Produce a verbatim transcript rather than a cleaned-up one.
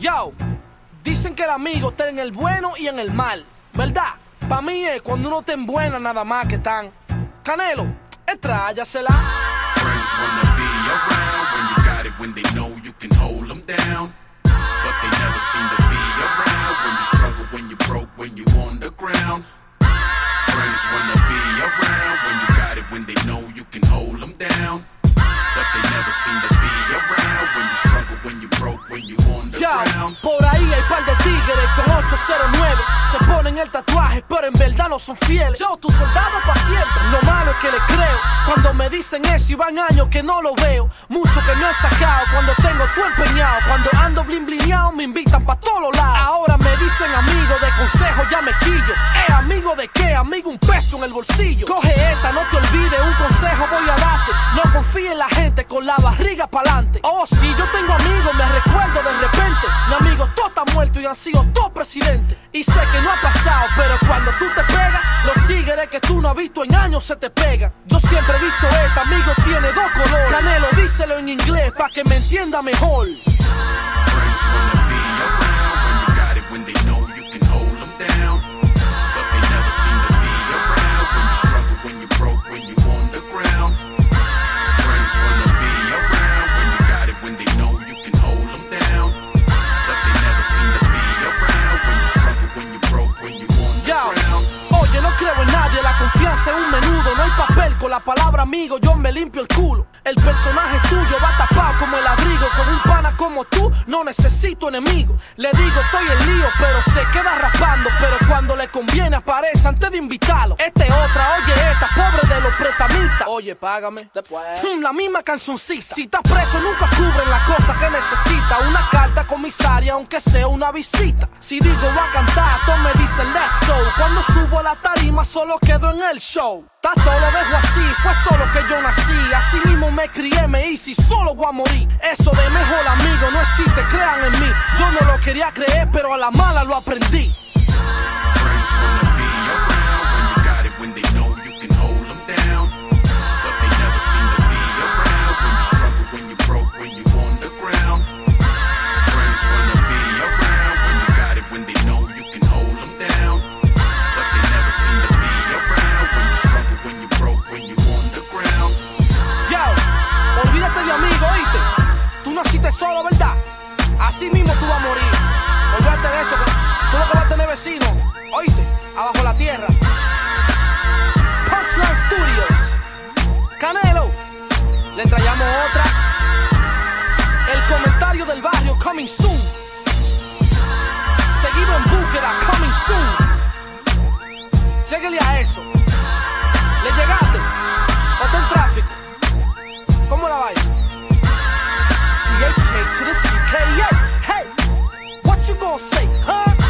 Yo, dicen que el amigo está en el bueno y en el mal, ¿verdad? Pa' mí es cuando uno está en buena nada más que tan. Canelo, estráyasela. Friends wanna be around when you got it, when they know you can hold them down. But they never seem to be around when you struggle, when you broke, when you on the ground. Friends wanna be around when you got it, when they know you can hold them down. But they never seem to be around when you struggle, when you broke, when you on the Ya, ground. por ahí hay par de tigres con ocho cero nueve. Se ponen el tatuaje, pero en verdad no son fieles. Yo, tu soldado pa' siempre. Lo malo es que les creo cuando me dicen eso y van años que no lo veo. Mucho que me han sacado cuando tengo todo empeñado. Cuando ando blin blineado me invitan pa' todos los lados. Ahora me dicen amigo, de consejo ya me quillo. ¿Eh, amigo de qué? Amigo, un peso en el bolsillo. Coge esta, no te olvides, un consejo voy a darte. No confíes en la gente con la barriga pa'lante. Oh, si yo tengo amigos, me recuerdo de repente. Mi amigo todo está muerto y han sido todos presidentes. Y sé que no ha pasado, pero cuando tú te pegas, los tigres que tú no has visto en años se te pegan. Yo siempre he dicho esto, amigo tiene dos colores. Canelo, díselo en inglés pa' que me entienda mejor. Friends wanna be around when you got it, when they know you can hold them down. But they never seem to be around when you struggle, when you broke, when you on the ground. Friends wanna be around when you got it, when they know you can hold them down. But they never seem to be around when you struggle, when you broke, when you on the Yo, ground. oye, no creo en nadie, la confianza es un menudo. No hay papel con la palabra amigo, yo me limpio el culo. El personaje tuyo va tapado como el abrigo. Con un pana como tú, no necesito enemigo. Le digo, estoy en lío, pero se queda raspando. Pero cuando le conviene aparece antes de invitarlo. Esta es otra, oye esta, pobre de los pretamistas. Oye, págame después. Mm, la misma cancioncita. Si estás preso nunca cubren las cosas que necesita. Una carta comisaria, aunque sea una visita. Si digo va a cantar, todos me dicen let's go. Cuando subo a la tarima solo quedo en el show. Tato lo dejo así, fue solo que yo nací. Así mismo me crié, me hice y solo voy a morir. Eso de mejor amigo no existe, crean en mí. Yo no lo quería creer, pero a la mala lo aprendí. Friends wanna be around when you got it, when they know you can hold them down. But they never seem to be around when you struggle, when you broke, when you on the ground. Friends wanna be around when you got it, when they know you can hold them down. But they never seem to be around when you struggle, when you broke, when you on the ground. Yo, olvídate de amigo, oíste. Tú naciste solo, ¿verdad? Así mismo tú vas a morir. Olvídate de eso, que tú lo que vas a tener vecino, oíste, abajo la tierra. Punchline Studios. Canelo, le traemos otra. El comentario del barrio, coming soon. Seguimos en búsqueda, coming soon. Lléguele a eso. ¿Le llegaste? ¿O está en tráfico? ¿Cómo la vaya? C H A to the C K A. Hey, what you gonna say, huh?